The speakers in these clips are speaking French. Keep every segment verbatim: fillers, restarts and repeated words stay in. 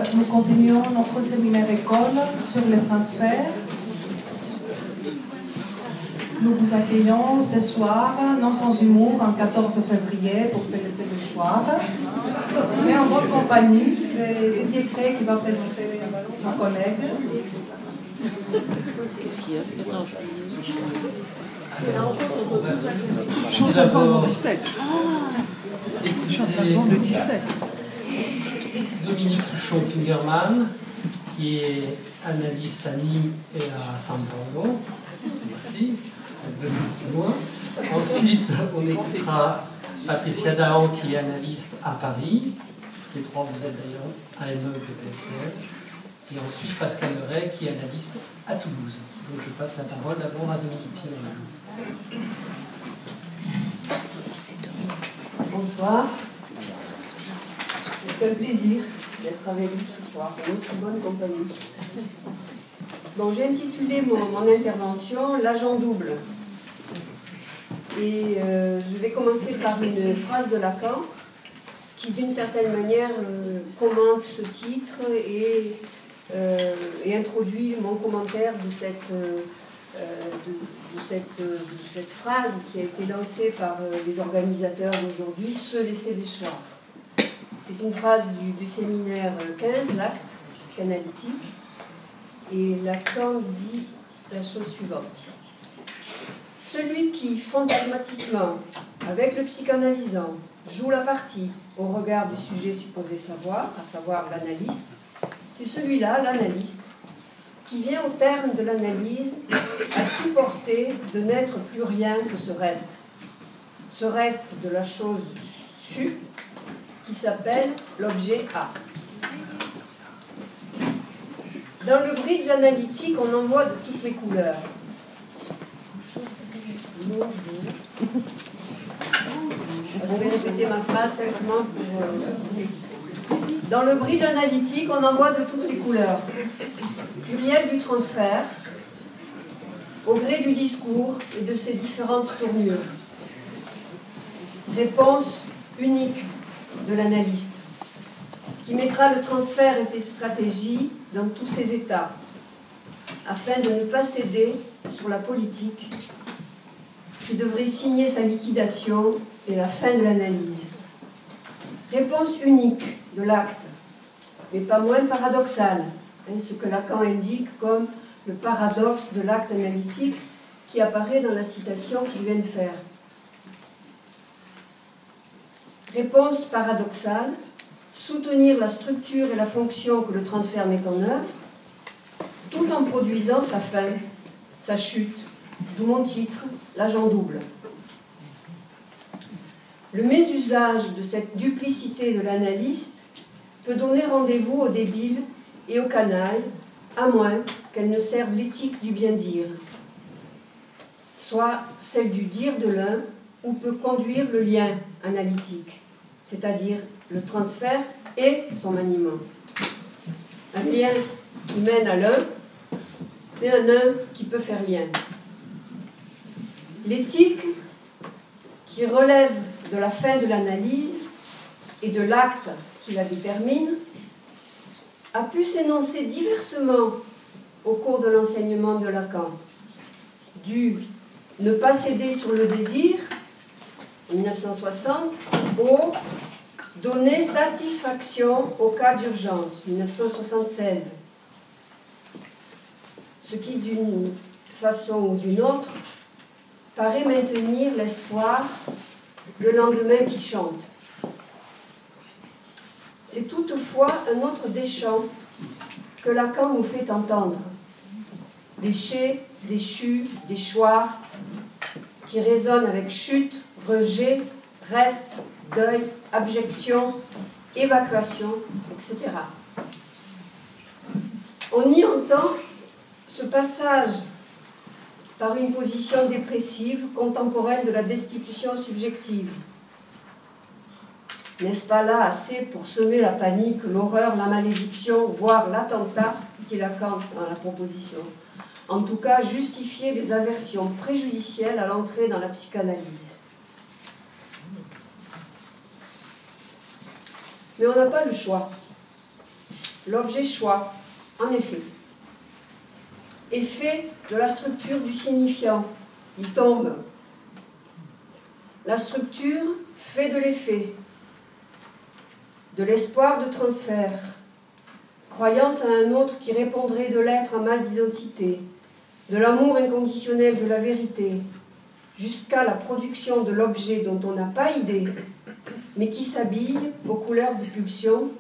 nous continuons notre séminaire école sur les transferts. Nous vous accueillons ce soir, non sans humour, en quatorze février, pour se laisser le soir. Mais en bonne compagnie, c'est Didier Cré qui va présenter nos collègues. Qu'est-ce qu'il y a? Je suis en train de vendre le dix-sept. Ah, je suis en train de vendre le dix-sept. Dominique Schonfingerman, qui est analyste à Nîmes et à San Paulo. Merci. Ensuite, on écoutera Patricia Dahan, qui est analyste à Paris. Les trois, vous êtes d'ailleurs A M E et P F C F. Et ensuite, Pascal Leray, qui est analyste à Toulouse. Donc, je passe la parole d'abord à Dominique Schonfingerman. Bonsoir. C'est un plaisir d'être avec vous ce soir, en aussi bonne compagnie. Bon, j'ai intitulé mon, mon intervention « L'agent double ». Et euh, je vais commencer par une phrase de Lacan qui, d'une certaine manière, euh, commente ce titre et, euh, et introduit mon commentaire de cette, euh, de, de, cette, de cette phrase qui a été lancée par euh, les organisateurs d'aujourd'hui, « Se laisser déchoir ». C'est une phrase du, du séminaire quinze, l'acte psychanalytique, et Lacan dit la chose suivante. Celui qui, fantasmatiquement, avec le psychanalysant, joue la partie au regard du sujet supposé savoir, à savoir l'analyste, c'est celui-là, l'analyste, qui vient au terme de l'analyse à supporter de n'être plus rien que ce reste. Ce reste de la chose chue, qui s'appelle l'objet A. Dans le bridge analytique, on en voit de toutes les couleurs. Bonjour. Je vais répéter ma phrase simplement pour... Euh... Dans le bridge analytique, on en voit de toutes les couleurs. Pluriel du transfert, au gré du discours et de ses différentes tournures. Réponse unique de l'analyste, qui mettra le transfert et ses stratégies dans tous ses états, afin de ne pas céder sur la politique, qui devrait signer sa liquidation et la fin de l'analyse. Réponse unique de l'acte, mais pas moins paradoxale, hein, ce que Lacan indique comme le paradoxe de l'acte analytique qui apparaît dans la citation que je viens de faire. Réponse paradoxale, soutenir la structure et la fonction que le transfert met en œuvre, tout en produisant sa fin, sa chute, d'où mon titre, l'agent double. Le mésusage de cette duplicité de l'analyste peut donner rendez-vous aux débiles et aux canailles, à moins qu'elles ne servent l'éthique du bien-dire, soit celle du dire de l'un, où peut conduire le lien analytique, c'est-à-dire le transfert et son maniement. Un lien qui mène à l'un, mais un un qui peut faire lien. L'éthique, qui relève de la fin de l'analyse et de l'acte qui la détermine, a pu s'énoncer diversement au cours de l'enseignement de Lacan, du ne pas céder sur le désir, en mille neuf cent soixante, au donner satisfaction au cas d'urgence, mille neuf cent soixante-seize. Ce qui, d'une façon ou d'une autre, paraît maintenir l'espoir, le lendemain qui chante. C'est toutefois un autre déchant que Lacan nous fait entendre. Déchets, déchus, déchoirs, qui résonnent avec chute, rejet, reste, deuil, abjection, évacuation, et cetera. On y entend ce passage par une position dépressive contemporaine de la destitution subjective. N'est-ce pas là assez pour semer la panique, l'horreur, la malédiction, voire l'attentat, dit Lacan dans la proposition? En tout cas, justifier les aversions préjudicielles à l'entrée dans la psychanalyse. Mais on n'a pas le choix. l'objet choix, en effet, est fait de la structure du signifiant. Il tombe. La structure fait de l'effet, de l'espoir de transfert, croyance à un autre qui répondrait de l'être à mal d'identité, de l'amour inconditionnel de la vérité, jusqu'à la production de l'objet dont on n'a pas idée, mais qui s'habille aux couleurs de pulsion.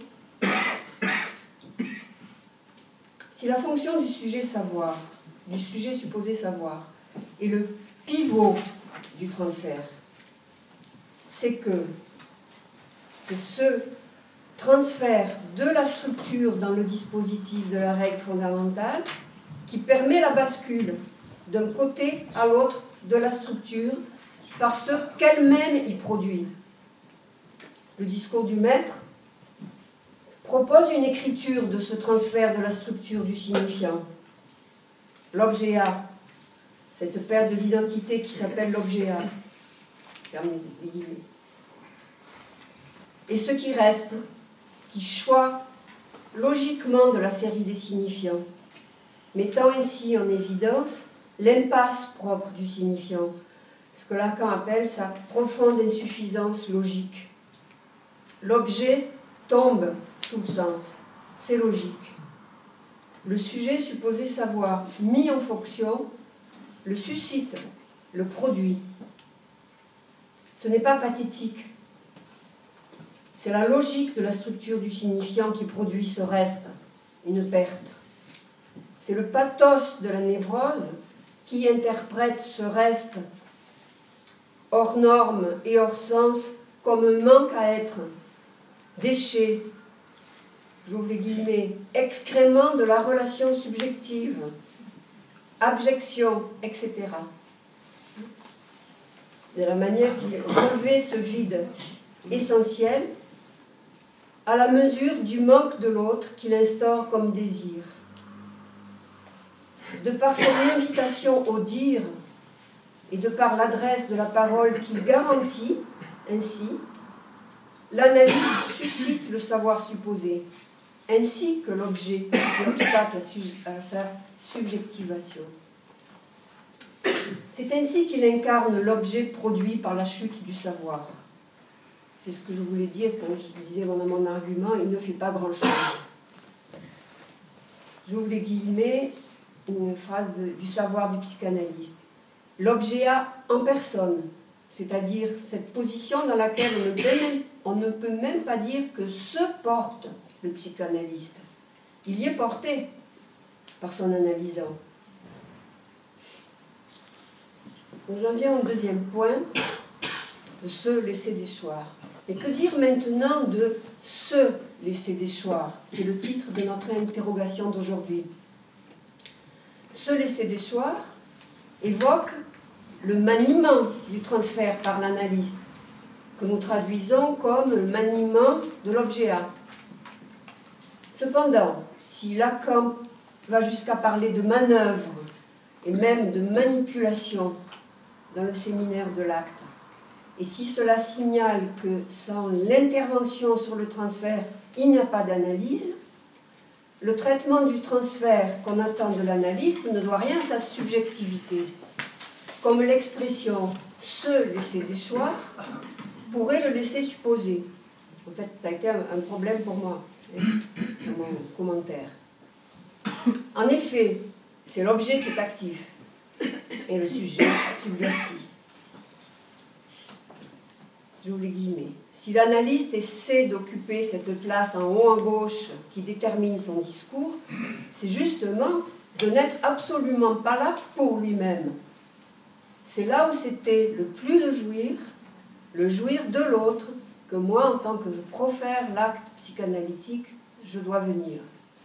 Si la fonction du sujet savoir, du sujet supposé savoir, est le pivot du transfert, c'est que c'est ce transfert de la structure dans le dispositif de la règle fondamentale qui permet la bascule d'un côté à l'autre de la structure par ce qu'elle-même y produit. Le discours du maître propose une écriture de ce transfert de la structure du signifiant. L'objet A, cette paire de l'identité qui s'appelle l'objet A, ferme les guillemets, et ce qui reste, qui choisit logiquement de la série des signifiants, mettant ainsi en évidence l'impasse propre du signifiant, ce que Lacan appelle sa profonde insuffisance logique. L'objet tombe sous le sens, c'est logique. Le sujet supposé savoir, mis en fonction, le suscite, le produit. Ce n'est pas pathétique. C'est la logique de la structure du signifiant qui produit ce reste, une perte. C'est le pathos de la névrose qui interprète ce reste hors norme et hors sens comme un manque à être, déchet, j'ouvre les guillemets, excrément de la relation subjective, abjection, et cetera. De la manière qu'il revêt ce vide essentiel à la mesure du manque de l'autre qu'il instaure comme désir. De par son invitation au dire et de par l'adresse de la parole qu'il garantit, ainsi, l'analyse suscite le savoir supposé, ainsi que l'objet, l'obstacle à sa subjectivation. C'est ainsi qu'il incarne l'objet produit par la chute du savoir. C'est ce que je voulais dire quand je disais dans mon argument, il ne fait pas grand-chose. J'ouvre les guillemets, une phrase de, du savoir du psychanalyste. L'objet A en personne, c'est-à-dire cette position dans laquelle on ne, peut même, on ne peut même pas dire que se porte le psychanalyste. Il y est porté par son analysant. Donc j'en viens au deuxième point, de se laisser déchoir. Mais que dire maintenant de se laisser déchoir, qui est le titre de notre interrogation d'aujourd'hui? Se laisser déchoir évoque le maniement du transfert par l'analyste, que nous traduisons comme le maniement de l'objet A. Cependant, si Lacan va jusqu'à parler de manœuvre et même de manipulation dans le séminaire de l'acte, et si cela signale que sans l'intervention sur le transfert, il n'y a pas d'analyse, le traitement du transfert qu'on attend de l'analyste ne doit rien à sa subjectivité, comme l'expression « se laisser déchoir » pourrait le laisser supposer. En fait, ça a été un, un problème pour moi, dans mon commentaire. En effet, c'est l'objet qui est actif et le sujet subverti. J'ouvre les guillemets. Si l'analyste essaie d'occuper cette place en haut à gauche qui détermine son discours, c'est justement de n'être absolument pas là pour lui-même. C'est là où c'était le plus de jouir, le jouir de l'autre, que moi, en tant que je profère l'acte psychanalytique, je dois venir.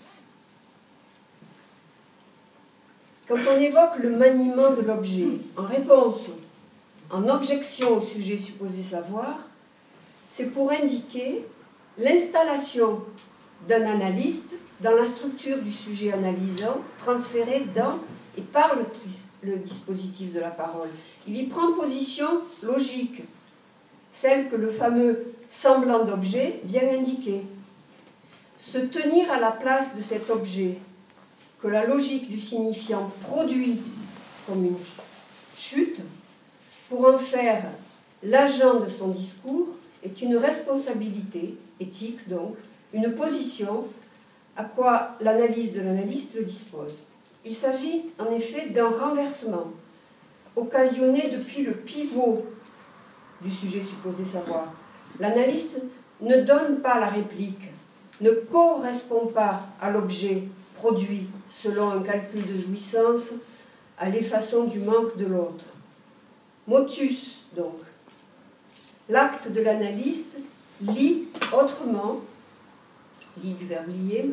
Quand on évoque le maniement de l'objet en réponse, en objection au sujet supposé savoir, c'est pour indiquer l'installation d'un analyste dans la structure du sujet analysant, transféré dans et par le, le dispositif de la parole. Il y prend position logique, celle que le fameux semblant d'objet vient indiquer. se tenir à la place de cet objet que la logique du signifiant produit comme une chute, pour en faire l'agent de son discours, est une responsabilité éthique, donc, une position à quoi l'analyse de l'analyste le dispose. Il s'agit en effet d'un renversement occasionné depuis le pivot du sujet supposé savoir. L'analyste ne donne pas la réplique, ne correspond pas à l'objet produit selon un calcul de jouissance à l'effaçon du manque de l'autre. Motus, donc. L'acte de l'analyste lit autrement, lit du verbe lier,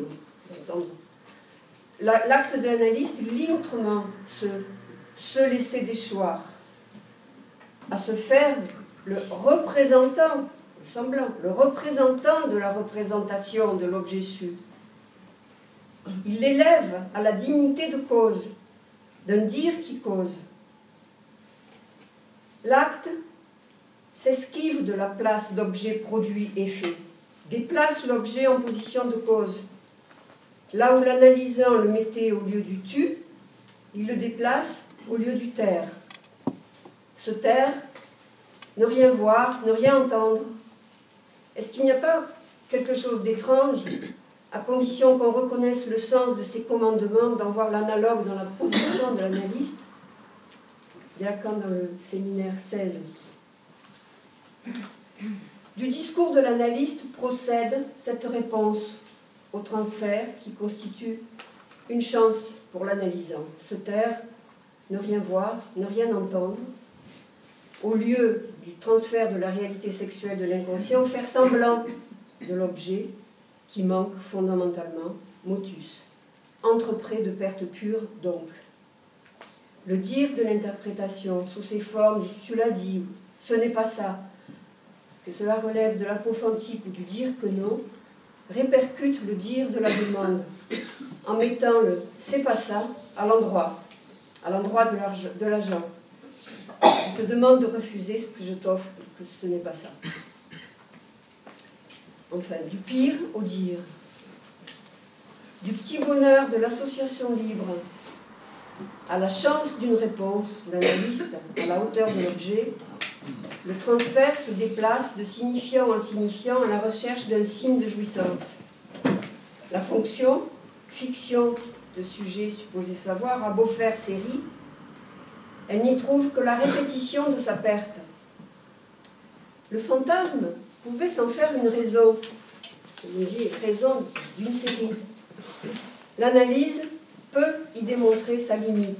l'acte de l'analyste lit autrement ce, se laisser déchoir, à se faire le représentant, le semblant, le représentant de la représentation de l'objet su. Il l'élève à la dignité de cause, d'un dire qui cause. L'acte s'esquive de la place d'objet produit et fait, déplace l'objet en position de cause. Là où l'analysant le mettait au lieu du tu, il le déplace au lieu du taire. Se taire, ne rien voir, ne rien entendre. Est-ce qu'il n'y a pas quelque chose d'étrange, à condition qu'on reconnaisse le sens de ces commandements, d'en voir l'analogue dans la position de l'analyste? Il y a Lacan dans le séminaire seize. Du discours de l'analyste procède cette réponse au transfert qui constitue une chance pour l'analysant. Se taire, ne rien voir, ne rien entendre, au lieu du transfert de la réalité sexuelle de l'inconscient, faire semblant de l'objet qui manque fondamentalement, motus. Entreprès de perte pure, donc. Le dire de l'interprétation, sous ses formes, tu l'as dit, ce n'est pas ça, que cela relève de l'apophantique ou du dire que non, répercute le dire de la demande, en mettant le c'est pas ça à l'endroit, à l'endroit de l'agent. Je te demande de refuser ce que je t'offre parce que ce n'est pas ça. Enfin, du pire au dire, du petit bonheur de l'association libre à la chance d'une réponse, l'analyste à la hauteur de l'objet, le transfert se déplace de signifiant en signifiant à la recherche d'un signe de jouissance. La fonction, fiction de sujet supposé savoir, a beau faire série, elle n'y trouve que la répétition de sa perte. Le fantasme pouvait s'en faire une raison, on dit raison d'une série. L'analyse peut y démontrer sa limite,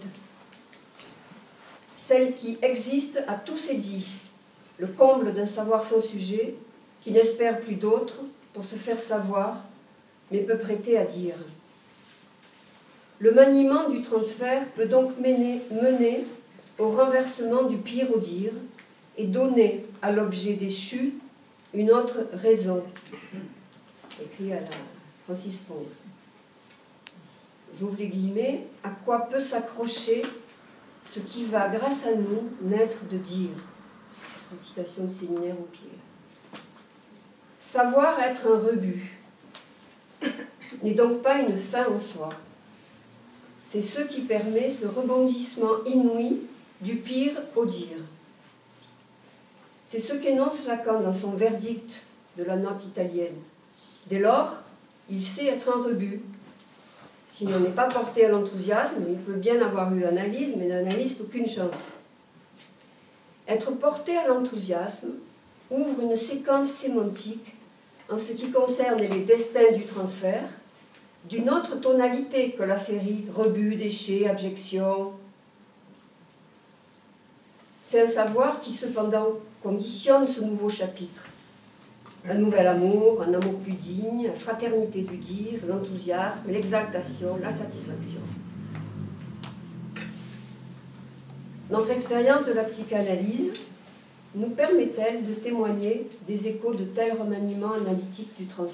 celle qui existe à tous ces dits, le comble d'un savoir sans sujet, qui n'espère plus d'autre pour se faire savoir, mais peut prêter à dire. Le maniement du transfert peut donc mener, mener au renversement du pire au dire et donner à l'objet déchu une autre raison. Écrit à la Francis Pond. J'ouvre les guillemets, à quoi peut s'accrocher ce qui va, grâce à nous, naître de dire. Une citation de séminaire au pied. Savoir être un rebut n'est donc pas une fin en soi. C'est ce qui permet ce rebondissement inouï du pire au dire. C'est ce qu'énonce Lacan dans son verdict de la note italienne. Dès lors, il sait être un rebut. S'il n'en est pas porté à l'enthousiasme, il peut bien avoir eu analyse, mais d'analyste, aucune chance. Être porté à l'enthousiasme ouvre une séquence sémantique en ce qui concerne les destins du transfert, d'une autre tonalité que la série rebut, déchet, abjection. C'est un savoir qui cependant conditionne ce nouveau chapitre. Un nouvel amour, un amour plus digne, la fraternité du dire, l'enthousiasme, l'exaltation, la satisfaction. Notre expérience de la psychanalyse nous permet-elle de témoigner des échos de tels remaniements analytiques du transfert ?